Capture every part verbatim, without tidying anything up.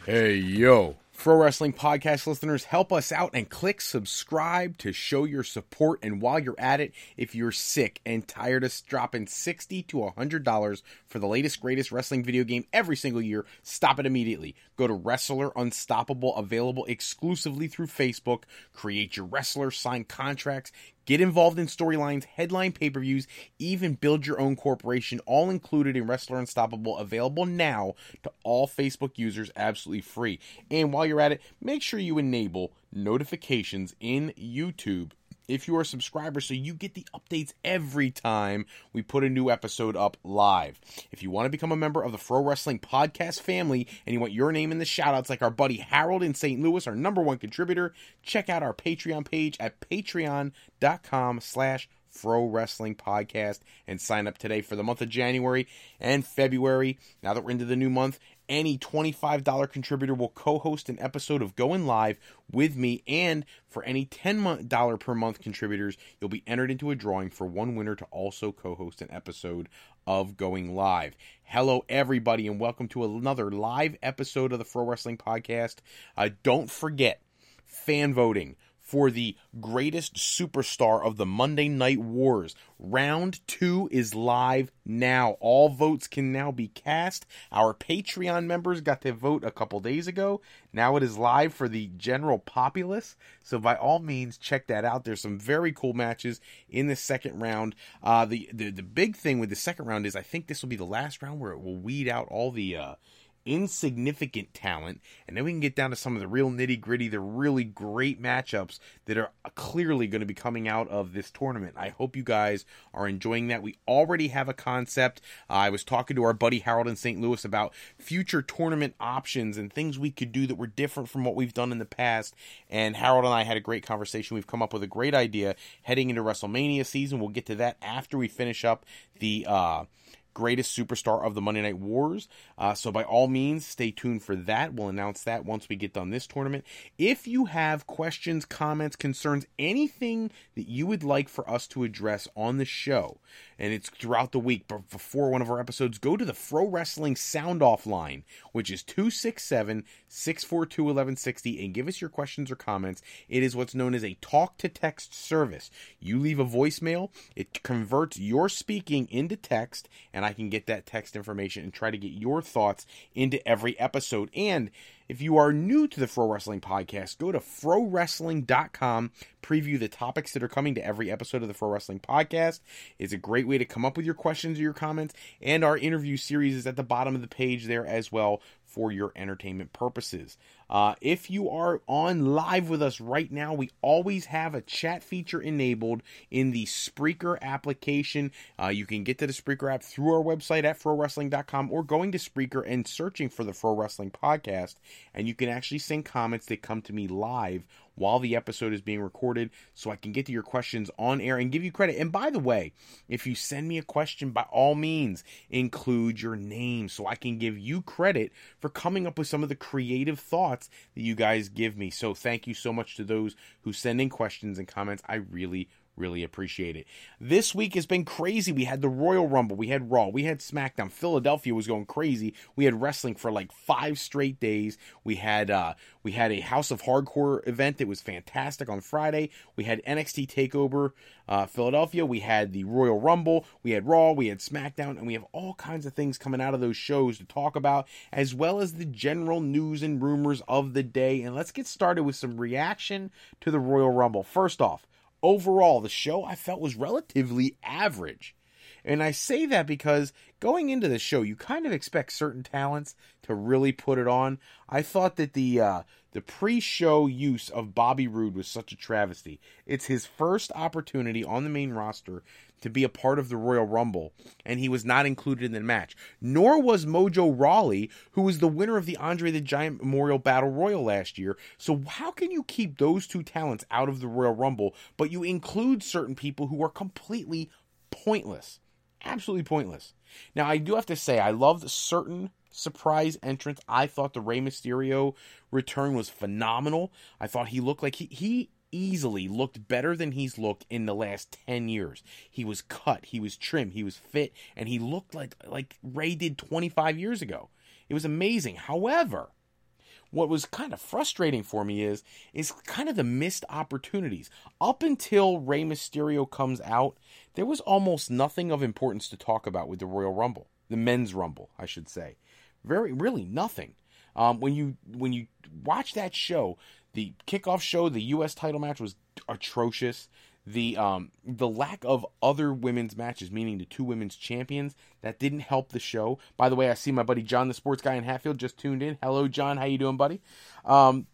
Hey, yo. Pro Wrestling Podcast listeners, help us out and click subscribe to show your support. And while you're at it, if you're sick and tired of dropping sixty to one hundred dollars for the latest, greatest wrestling video game every single year, stop it immediately. Go to Wrestler Unstoppable, available exclusively through Facebook. Create your wrestler, sign contracts, get involved in storylines, headline pay-per-views, even build your own corporation, all included in Wrestler Unstoppable, available now to all Facebook users absolutely free. And while you're at it, make sure you enable notifications in YouTube if you are a subscriber so you get the updates every time we put a new episode up live. If you want to become a member of the Pro Wrestling Podcast family and you want your name in the shoutouts like our buddy Harold in Saint Louis, our number one contributor, check out our Patreon page at patreon.com slash Pro Wrestling Podcast and sign up today for the month of January and February. Now that we're into the new month, any twenty-five dollars contributor will co-host an episode of Going Live with me, and for any ten dollars per month contributors, you'll be entered into a drawing for one winner to also co-host an episode of Going Live. Hello, everybody, and welcome to another live episode of the Pro Wrestling Podcast. Uh, don't forget, fan voting for the greatest superstar of the Monday Night Wars. Round two is live now. All votes can now be cast. Our Patreon members got to vote a couple days ago. Now it is live for the general populace. So by all means, check that out. There's some very cool matches in the second round. Uh, the, the, the big thing with the second round is I think this will be the last round where it will weed out all the Uh, insignificant talent, and then we can get down to some of the real nitty gritty, the really great matchups that are clearly going to be coming out of this tournament. I hope you guys are enjoying that. We already have a concept. Uh, I was talking to our buddy Harold in Saint Louis about future tournament options and things we could do that were different from what we've done in the past, and Harold and I had a great conversation. We've come up with a great idea heading into WrestleMania season. We'll get to that after we finish up the uh greatest superstar of the Monday Night Wars. Uh, so by all means, stay tuned for that. We'll announce that once we get done this tournament. If you have questions, comments, concerns, anything that you would like for us to address on the show, and it's throughout the week, but before one of our episodes, go to the Pro Wrestling Sound Off line, which is two six seven, six four two, one one six zero, and give us your questions or comments. It is what's known as a talk-to-text service. You leave a voicemail, it converts your speaking into text, and I can get that text information and try to get your thoughts into every episode. And if you are new to the Pro Wrestling Podcast, go to fro wrestling dot com, preview the topics that are coming to every episode of the Pro Wrestling Podcast. It's a great way to come up with your questions or your comments, and our interview series is at the bottom of the page there as well for your entertainment purposes. Uh, if you are on live with us right now, we always have a chat feature enabled in the Spreaker application. Uh, you can get to the Spreaker app through our website at fro wrestling dot com or going to Spreaker and searching for the Pro Wrestling Podcast, and you can actually send comments that come to me live while the episode is being recorded, so I can get to your questions on air and give you credit. And by the way, if you send me a question, by all means, include your name so I can give you credit for coming up with some of the creative thoughts that you guys give me. So thank you so much to those who send in questions and comments. I really, really appreciate it. This week has been crazy. We had the Royal Rumble, we had Raw, we had SmackDown. Philadelphia was going crazy. We had wrestling for like five straight days. We had uh, we had a House of Hardcore event that was fantastic on Friday. We had N X T TakeOver uh, Philadelphia. We had the Royal Rumble. We had Raw. We had SmackDown, and we have all kinds of things coming out of those shows to talk about, as well as the general news and rumors of the day. And let's get started with some reaction to the Royal Rumble. First off, overall, the show I felt was relatively average. And I say that because going into the show, you kind of expect certain talents to really put it on. I thought that the uh, the pre-show use of Bobby Roode was such a travesty. It's his first opportunity on the main roster to be a part of the Royal Rumble, and he was not included in the match. Nor was Mojo Rawley, who was the winner of the Andre the Giant Memorial Battle Royal last year. So how can you keep those two talents out of the Royal Rumble, but you include certain people who are completely pointless? Absolutely pointless. Now, I do have to say, I loved certain surprise entrants. I thought the Rey Mysterio return was phenomenal. I thought he looked like he... he easily looked better than he's looked in the last ten years. He was cut, he was trim, he was fit, and he looked like like Ray did twenty-five years ago. It was amazing. However, what was kind of frustrating for me is, is kind of the missed opportunities. Up until Rey Mysterio comes out, there was almost nothing of importance to talk about with the Royal Rumble. The Men's Rumble, I should say. Very, really nothing. Um, when you when you watch that show, the kickoff show, the U S title match was atrocious. The um the lack of other women's matches, meaning the two women's champions, that didn't help the show. By the way, I see my buddy John, the sports guy in Hatfield, just tuned in. Hello, John. How you doing, buddy? Um,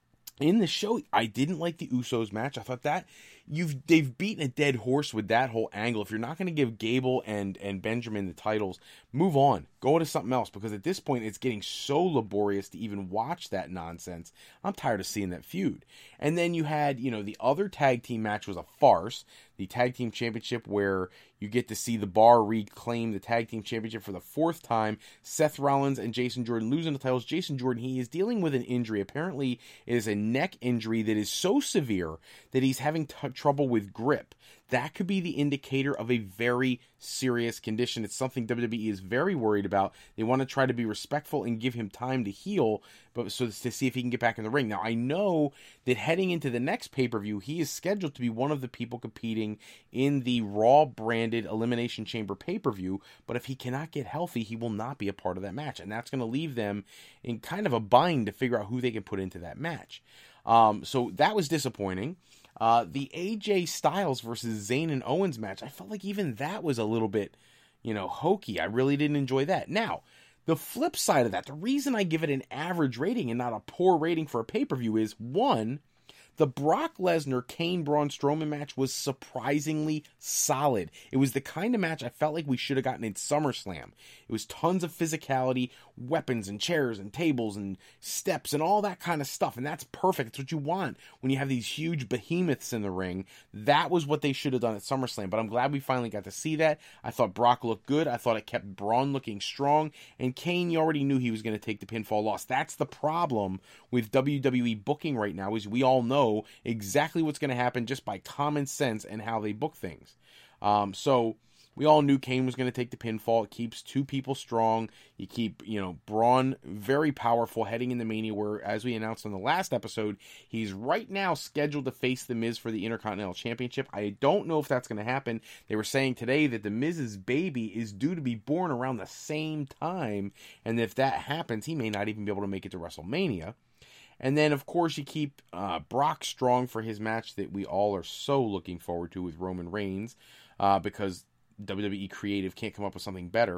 in the show, I didn't like the Usos match. I thought that you've they've beaten a dead horse with that whole angle. If you're not going to give Gable and and Benjamin the titles, move on. Go to something else, because at this point it's getting so laborious to even watch that nonsense. I'm tired of seeing that feud. And then you had, you know, the other tag team match was a farce. The tag team championship, where you get to see the Bar reclaim the tag team championship for the fourth time. Seth Rollins and Jason Jordan losing the titles. Jason Jordan, he is dealing with an injury. Apparently it is a neck injury that is so severe that he's having t- trouble with grip. That could be the indicator of a very serious condition. It's something W W E is very worried about. They want to try to be respectful and give him time to heal, but so to see if he can get back in the ring. Now, I know that heading into the next pay-per-view, he is scheduled to be one of the people competing in the Raw-branded Elimination Chamber pay-per-view, but if he cannot get healthy, he will not be a part of that match, and that's going to leave them in kind of a bind to figure out who they can put into that match. Um, so that was disappointing. Uh, the A J Styles versus Zayn and Owens match, I felt like even that was a little bit, you know, hokey. I really didn't enjoy that. Now, the flip side of that, the reason I give it an average rating and not a poor rating for a pay-per-view is, one, the Brock Lesnar Kane Braun Strowman match was surprisingly solid. It was the kind of match I felt like we should have gotten in SummerSlam. It was tons of physicality, weapons and chairs and tables and steps and all that kind of stuff. And that's perfect. It's what you want when you have these huge behemoths in the ring. That was what they should have done at SummerSlam. But I'm glad we finally got to see that. I thought Brock looked good. I thought it kept Braun looking strong. And Kane, you already knew he was going to take the pinfall loss. That's the problem with W W E booking right now, is we all know exactly what's going to happen just by common sense and how they book things. Um, so we all knew Kane was going to take the pinfall. It keeps two people strong. You keep, you know, Braun very powerful heading into Mania, where, as we announced on the last episode, he's right now scheduled to face The Miz for the Intercontinental Championship. I don't know if that's going to happen. They were saying today that The Miz's baby is due to be born around the same time, and if that happens, he may not even be able to make it to WrestleMania. And then, of course, you keep uh, Brock strong for his match that we all are so looking forward to with Roman Reigns, uh, because W W E Creative can't come up with something better.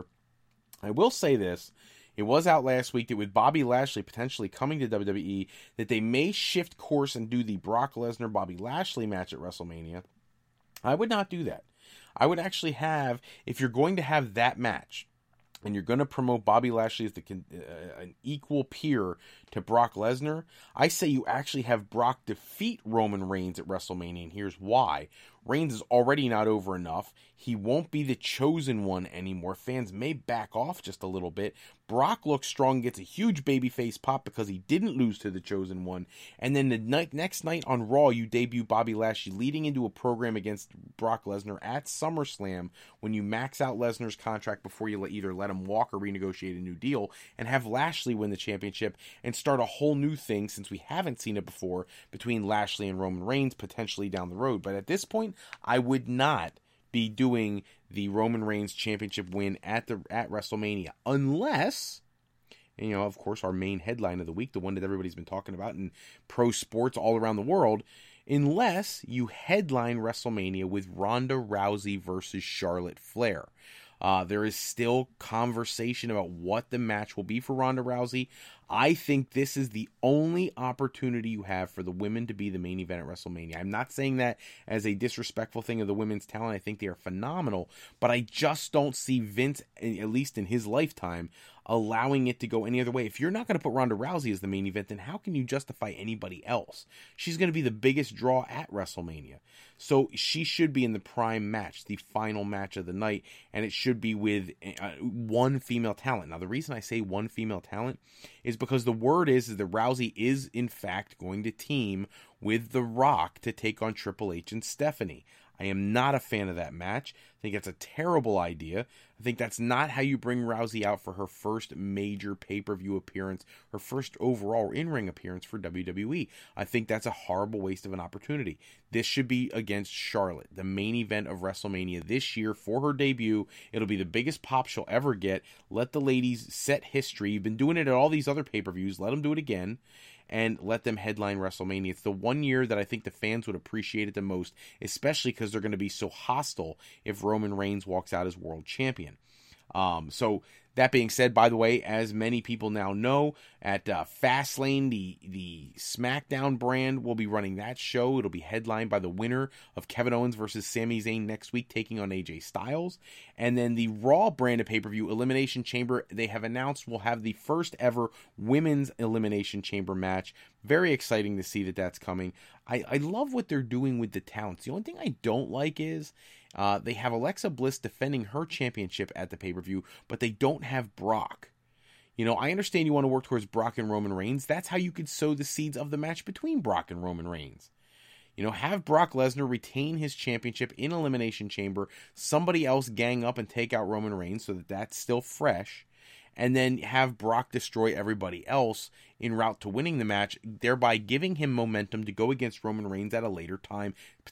I will say this. It was out last week that with Bobby Lashley potentially coming to W W E, that they may shift course and do the Brock Lesnar-Bobby Lashley match at WrestleMania. I would not do that. I would actually have, if you're going to have that match, and you're going to promote Bobby Lashley as the, uh, an equal peer to Brock Lesnar, I say you actually have Brock defeat Roman Reigns at WrestleMania, and here's why. Reigns is already not over enough. He won't be the chosen one anymore. Fans may back off just a little bit. Brock looks strong, gets a huge babyface pop because he didn't lose to the chosen one. And then the night, next night on Raw, you debut Bobby Lashley leading into a program against Brock Lesnar at SummerSlam, when you max out Lesnar's contract before you let, either let him walk or renegotiate a new deal, and have Lashley win the championship and start a whole new thing, since we haven't seen it before, between Lashley and Roman Reigns potentially down the road. But at this point, I would not be doing the Roman Reigns championship win at the at WrestleMania, unless, you know, of course, our main headline of the week, the one that everybody's been talking about in pro sports all around the world, unless you headline WrestleMania with Ronda Rousey versus Charlotte Flair. Uh, there is still conversation about what the match will be for Ronda Rousey. I think this is the only opportunity you have for the women to be the main event at WrestleMania. I'm not saying that as a disrespectful thing of the women's talent. I think they are phenomenal, but I just don't see Vince, at least in his lifetime, allowing it to go any other way. If you're not going to put Ronda Rousey as the main event, then how can you justify anybody else? She's going to be the biggest draw at WrestleMania. So she should be in the prime match, the final match of the night, and it should be with uh, one female talent. Now, the reason I say one female talent is because the word is, is that Rousey is, in fact, going to team with The Rock to take on Triple H and Stephanie. I am not a fan of that match. I think it's a terrible idea. I think that's not how you bring Rousey out for her first major pay-per-view appearance, her first overall in-ring appearance for W W E. I think that's a horrible waste of an opportunity. This should be against Charlotte, the main event of WrestleMania this year for her debut. It'll be the biggest pop she'll ever get. Let the ladies set history. You've been doing it at all these other pay-per-views. Let them do it again. And let them headline WrestleMania. It's the one year that I think the fans would appreciate it the most, especially because they're going to be so hostile if Roman Reigns walks out as world champion. Um, so that being said, by the way, as many people now know, at uh, Fastlane, the the SmackDown brand will be running that show. It'll be headlined by the winner of Kevin Owens versus Sami Zayn next week, taking on A J Styles. And then the Raw brand of pay-per-view, Elimination Chamber, they have announced will have the first ever women's Elimination Chamber match. Very exciting to see that that's coming. I, I love what they're doing with the talents. The only thing I don't like is uh, they have Alexa Bliss defending her championship at the pay-per-view, but they don't have Brock. You know, I understand you want to work towards Brock and Roman Reigns. That's how you could sow the seeds of the match between Brock and Roman Reigns. You know, have Brock Lesnar retain his championship in Elimination Chamber, somebody else gang up and take out Roman Reigns so that that's still fresh, and then have Brock destroy everybody else en route to winning the match, thereby giving him momentum to go against Roman Reigns at a later time,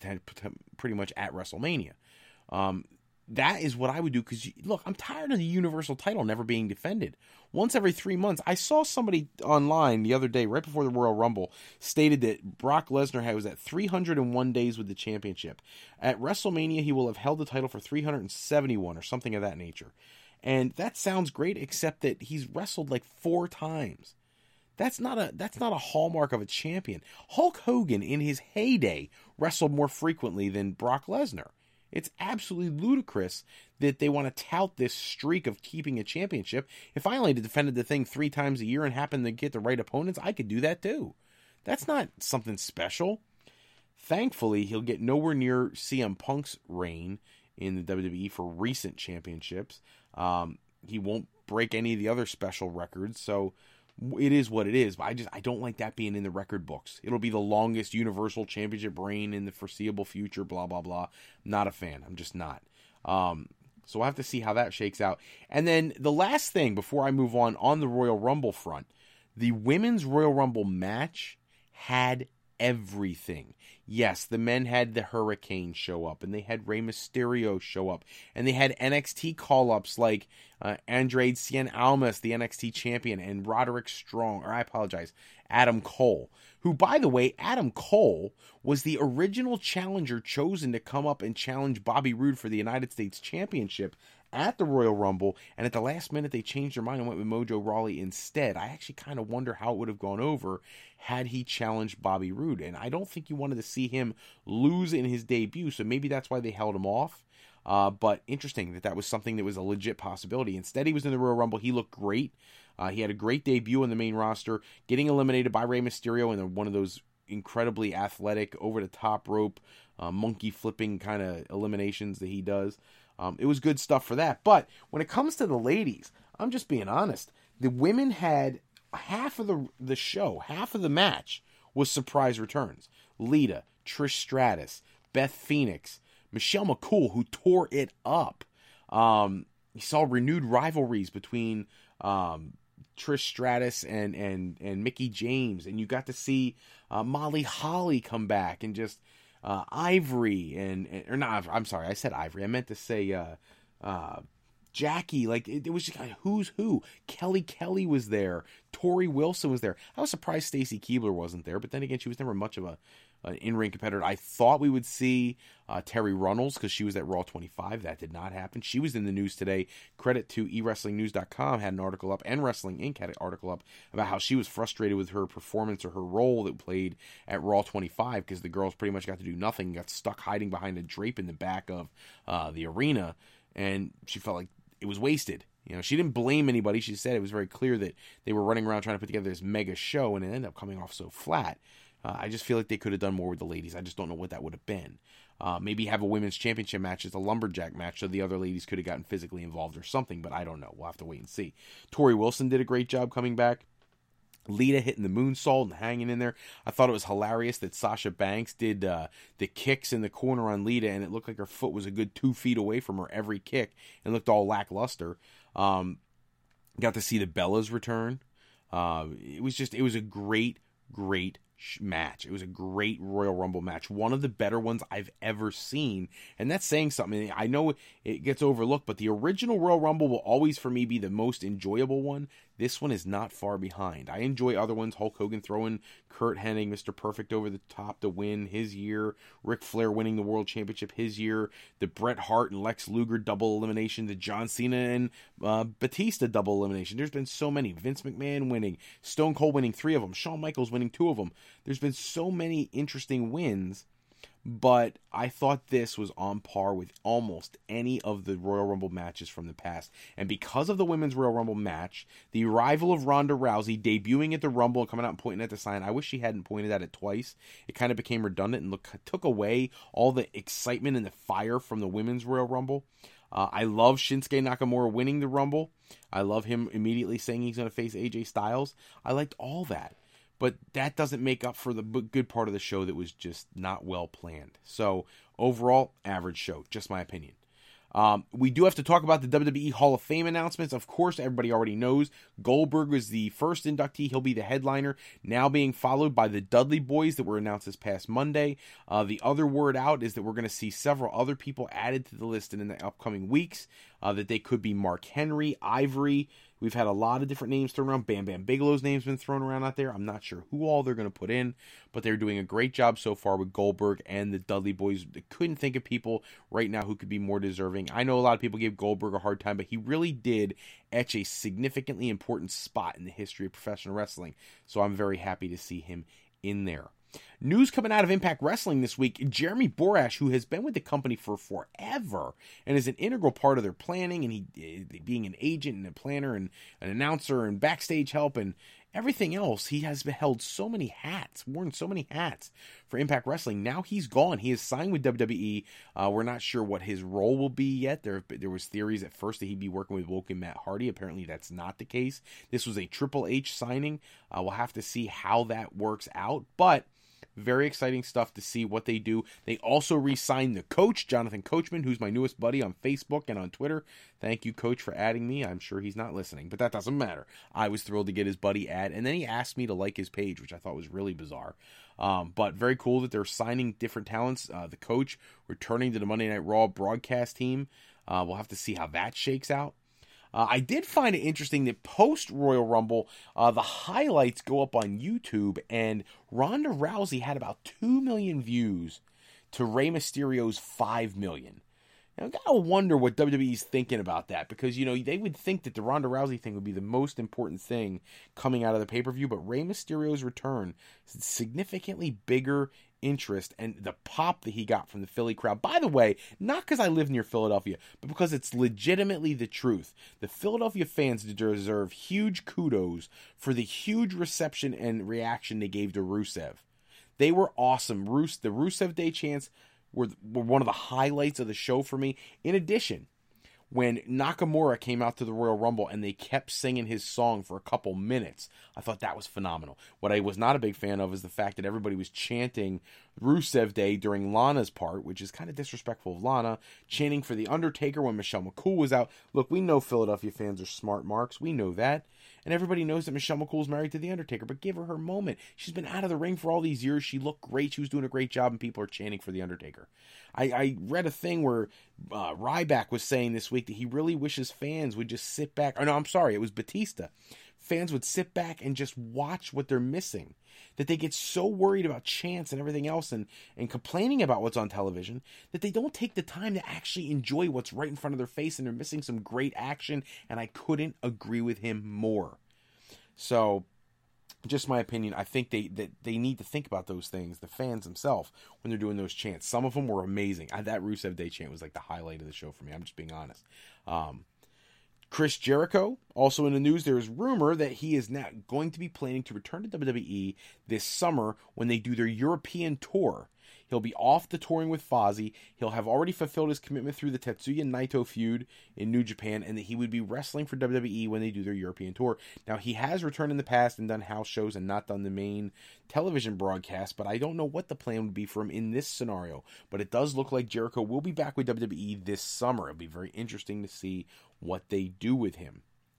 pretty much at WrestleMania. Um, that is what I would do, because, look, I'm tired of the Universal title never being defended. Once every three months, I saw somebody online the other day, right before the Royal Rumble, stated that Brock Lesnar was at three hundred one days with the championship. At WrestleMania, he will have held the title for three hundred seventy-one or something of that nature. And that sounds great, except that he's wrestled like four times. That's not a that's not a hallmark of a champion. Hulk Hogan, in his heyday, wrestled more frequently than Brock Lesnar. It's absolutely ludicrous that they want to tout this streak of keeping a championship. If I only defended the thing three times a year and happened to get the right opponents, I could do that too. That's not something special. Thankfully, he'll get nowhere near C M Punk's reign in the W W E for recent championships. Um, he won't break any of the other special records, so it is what it is. But I just I don't like that being in the record books. It'll be the longest Universal Championship reign in the foreseeable future, blah, blah, blah. Not a fan. I'm just not. Um, so we'll have to see how that shakes out. And then the last thing before I move on, on the Royal Rumble front, the Women's Royal Rumble match had everything. Yes, the men had the Hurricane show up, and they had Rey Mysterio show up, and they had N X T call-ups like uh, Andrade Cien Almas, the N X T champion, and Roderick Strong, or I apologize, Adam Cole, who, by the way, Adam Cole was the original challenger chosen to come up and challenge Bobby Roode for the United States Championship at the Royal Rumble, and at the last minute they changed their mind and went with Mojo Rawley instead. I actually kind of wonder how it would have gone over had he challenged Bobby Roode, and I don't think you wanted to see him lose in his debut, so maybe that's why they held him off. Uh, but interesting that that was something that was a legit possibility. Instead, he was in the Royal Rumble. He looked great. Uh, he had a great debut in the main roster, getting eliminated by Rey Mysterio in one of those incredibly athletic, over-the-top rope, uh, monkey-flipping kind of eliminations that he does. Um, it was good stuff for that. But when it comes to the ladies, I'm just being honest. The women had half of the the show, half of the match was surprise returns. Lita, Trish Stratus, Beth Phoenix, Michelle McCool, who tore it up. Um, you saw renewed rivalries between um, Trish Stratus and, and, and Mickie James. And you got to see uh, Molly Holly come back and just... Uh, Ivory and, and or not I'm sorry I said Ivory I meant to say uh, uh, Jackie. Like it, it was just like, who's who. Kelly Kelly was there, Tori Wilson was there. I was surprised Stacy Keibler wasn't there, but then again, she was never much of a an in-ring competitor. I thought we would see uh, Terry Runnels because she was at Raw twenty-five. That did not happen. She was in the news today. Credit to e wrestling news dot com had an article up, and Wrestling Incorporated had an article up about how she was frustrated with her performance or her role that played at Raw twenty-five because the girls pretty much got to do nothing, got stuck hiding behind a drape in the back of uh, the arena, and she felt like it was wasted. You know, she didn't blame anybody. She said it was very clear that they were running around trying to put together this mega show, and it ended up coming off so flat. Uh, I just feel like they could have done more with the ladies. I just don't know what that would have been. Uh, maybe have a women's championship match as a lumberjack match so the other ladies could have gotten physically involved or something, but I don't know. We'll have to wait and see. Tori Wilson did a great job coming back. Lita hitting the moonsault and hanging in there. I thought it was hilarious that Sasha Banks did uh, the kicks in the corner on Lita, and it looked like her foot was a good two feet away from her every kick, and looked all lackluster. Um, got to see the Bellas return. Uh, it was just, it was a great, great match. It was a great Royal Rumble match. One of the better ones I've ever seen. And that's saying something. I know it gets overlooked, but the original Royal Rumble will always, for me, be the most enjoyable one. This one is not far behind. I enjoy other ones. Hulk Hogan throwing Kurt Hennig, Mister Perfect over the top to win his year. Ric Flair winning the World Championship his year. The Bret Hart and Lex Luger double elimination. The John Cena and uh, Batista double elimination. There's been so many. Vince McMahon winning. Stone Cold winning three of them. Shawn Michaels winning two of them. There's been so many interesting wins. But I thought this was on par with almost any of the Royal Rumble matches from the past. And because of the Women's Royal Rumble match, the arrival of Ronda Rousey debuting at the Rumble and coming out and pointing at the sign, I wish she hadn't pointed at it twice. It kind of became redundant and look, took away all the excitement and the fire from the Women's Royal Rumble. Uh, I love Shinsuke Nakamura winning the Rumble. I love him immediately saying he's going to face A J Styles. I liked all that. But that doesn't make up for the good part of the show that was just not well planned. So, overall, average show. Just my opinion. Um, we do have to talk about the W W E Hall of Fame announcements. Of course, everybody already knows Goldberg was the first inductee. He'll be the headliner, now being followed by the Dudley Boys that were announced this past Monday. Uh, the other word out is that we're going to see several other people added to the list in the upcoming weeks, uh, that they could be Mark Henry, Ivory. We've had a lot of different names thrown around. Bam Bam Bigelow's name's been thrown around out there. I'm not sure who all they're going to put in, but they're doing a great job so far with Goldberg and the Dudley Boys. They couldn't think of people right now who could be more deserving. I know a lot of people gave Goldberg a hard time, but he really did etch a significantly important spot in the history of professional wrestling. So I'm very happy to see him in there. News coming out of Impact Wrestling this week, Jeremy Borash, who has been with the company for forever and is an integral part of their planning, and he being an agent and a planner and an announcer and backstage help and everything else, he has held so many hats, worn so many hats for Impact Wrestling. Now he's gone. He is signed with W W E. Uh, we're not sure what his role will be yet. There, there was theories at first that he'd be working with Woken Matt Hardy. Apparently that's not the case. This was a Triple H signing. Uh, we'll have to see how that works out, but very exciting stuff to see what they do. They also re-signed the coach, Jonathan Coachman, who's my newest buddy on Facebook and on Twitter. Thank you, Coach, for adding me. I'm sure he's not listening, but that doesn't matter. I was thrilled to get his buddy ad, and then he asked me to like his page, which I thought was really bizarre. Um, but very cool that they're signing different talents. Uh, the coach returning to the Monday Night Raw broadcast team. Uh, we'll have to see how that shakes out. Uh, I did find it interesting that post-Royal Rumble, uh, the highlights go up on YouTube, and Ronda Rousey had about two million views to Rey Mysterio's five million. Now, I gotta wonder what W W E's thinking about that, because, you know, they would think that the Ronda Rousey thing would be the most important thing coming out of the pay-per-view, but Rey Mysterio's return is significantly bigger interest, and the pop that he got from the Philly crowd. By the way, not because I live near Philadelphia, but because it's legitimately the truth. The Philadelphia fans deserve huge kudos for the huge reception and reaction they gave to Rusev. They were awesome. Rus- the Rusev Day chants were, were one of the highlights of the show for me. In addition, when Nakamura came out to the Royal Rumble and they kept singing his song for a couple minutes, I thought that was phenomenal. What I was not a big fan of is the fact that everybody was chanting Rusev Day during Lana's part, which is kind of disrespectful of Lana, chanting for The Undertaker when Michelle McCool was out. Look, we know Philadelphia fans are smart marks. We know that. And everybody knows that Michelle McCool's married to The Undertaker, but give her her moment. She's been out of the ring for all these years. She looked great. She was doing a great job, and people are chanting for The Undertaker. I, I read a thing where uh, Ryback was saying this week that he really wishes fans would just sit back. Oh, no, I'm sorry. It was Batista. Fans would sit back and just watch what they're missing. That they get so worried about chants and everything else and, and complaining about what's on television that they don't take the time to actually enjoy what's right in front of their face, and they're missing some great action, and I couldn't agree with him more. So, just my opinion, I think they that they need to think about those things, the fans themselves, when they're doing those chants. Some of them were amazing. I, that Rusev Day chant was like the highlight of the show for me. I'm just being honest. Um, Chris Jericho Also in the news, there is rumor that he is now going to be planning to return to W W E this summer when they do their European tour. He'll be off the touring with Fozzy. He'll have already fulfilled his commitment through the Tetsuya Naito feud in New Japan, and that he would be wrestling for W W E when they do their European tour. Now, he has returned in the past and done house shows and not done the main television broadcast, but I don't know what the plan would be for him in this scenario. But it does look like Jericho will be back with W W E this summer. It'll be very interesting to see what they do with him.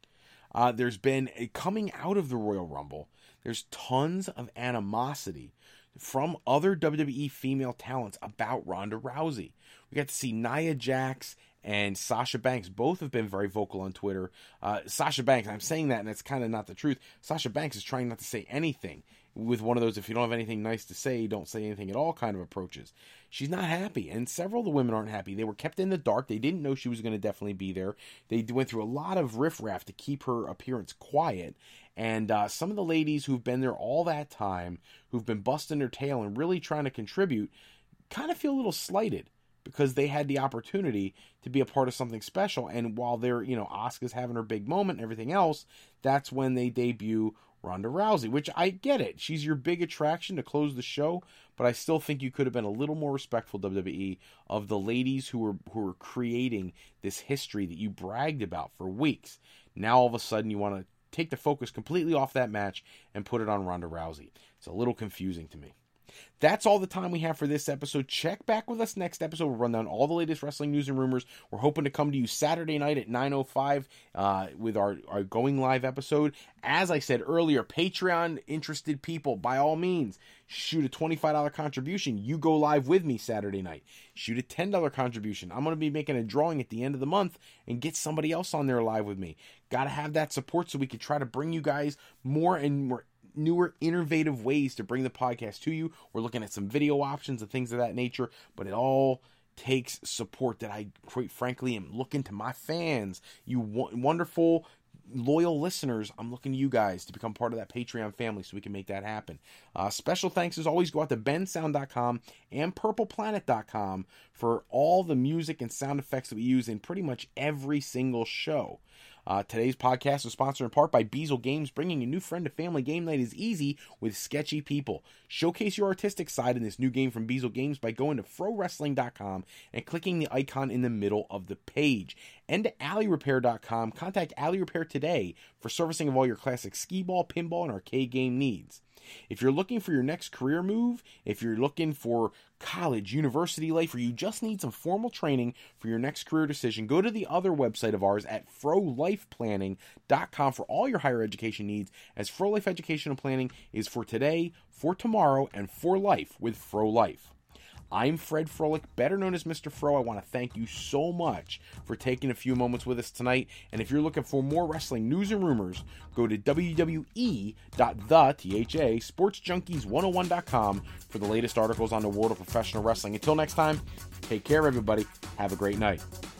Uh, there's been a coming out of the Royal Rumble. There's tons of animosity from other W W E female talents about Ronda Rousey. We got to see Nia Jax and Sasha Banks. Both have been very vocal on Twitter. Uh, Sasha Banks, I'm saying that, and it's kind of not the truth. Sasha Banks is trying not to say anything with one of those, if you don't have anything nice to say, don't say anything at all kind of approaches. She's not happy, and several of the women aren't happy. They were kept in the dark. They didn't know she was going to definitely be there. They went through a lot of riffraff to keep her appearance quiet, and uh, some of the ladies who've been there all that time, who've been busting their tail and really trying to contribute, kind of feel a little slighted because they had the opportunity to be a part of something special. And while they're, you know, Asuka's having her big moment and everything else, that's when they debut Ronda Rousey, which I get it. She's your big attraction to close the show, but I still think you could have been a little more respectful, W W E, of the ladies who were who were creating this history that you bragged about for weeks. Now all of a sudden you want to take the focus completely off that match and put it on Ronda Rousey. It's a little confusing to me. That's all the time we have for this episode. Check back with us next episode. We'll run down all the latest wrestling news and rumors. We're hoping to come to you Saturday night at nine oh five uh, with our, our going live episode. As I said earlier, Patreon interested people, by all means, shoot a twenty-five dollars contribution. You go live with me Saturday night. Shoot a ten dollars contribution. I'm going to be making a drawing at the end of the month and get somebody else on there live with me. Got to have that support so we can try to bring you guys more and more newer, innovative ways to bring the podcast to you. We're looking at some video options and things of that nature, but it all takes support that I, quite frankly, am looking to my fans, you w- wonderful, loyal listeners. I'm looking to you guys to become part of that Patreon family so we can make that happen. Uh, special thanks, as always, go out to ben sound dot com and purple planet dot com for all the music and sound effects that we use in pretty much every single show. Uh, today's podcast is sponsored in part by Beazle Games. Bringing a new friend to family game night is easy with sketchy people. Showcase your artistic side in this new game from Beazle Games by going to fro wrestling dot com and clicking the icon in the middle of the page. And to alley repair dot com. Contact Alley Repair today for servicing of all your classic skee-ball, pinball, and arcade game needs. If you're looking for your next career move, if you're looking for college, university life, or you just need some formal training for your next career decision, go to the other website of ours at fro life planning dot com for all your higher education needs, as Fro Life Educational Planning is for today, for tomorrow, and for life with Fro Life. I'm Fred Froelich, better known as Mister Fro. I want to thank you so much for taking a few moments with us tonight. And if you're looking for more wrestling news and rumors, go to w w e dot the sports junkies one oh one dot com for the latest articles on the world of professional wrestling. Until next time, take care, everybody. Have a great night.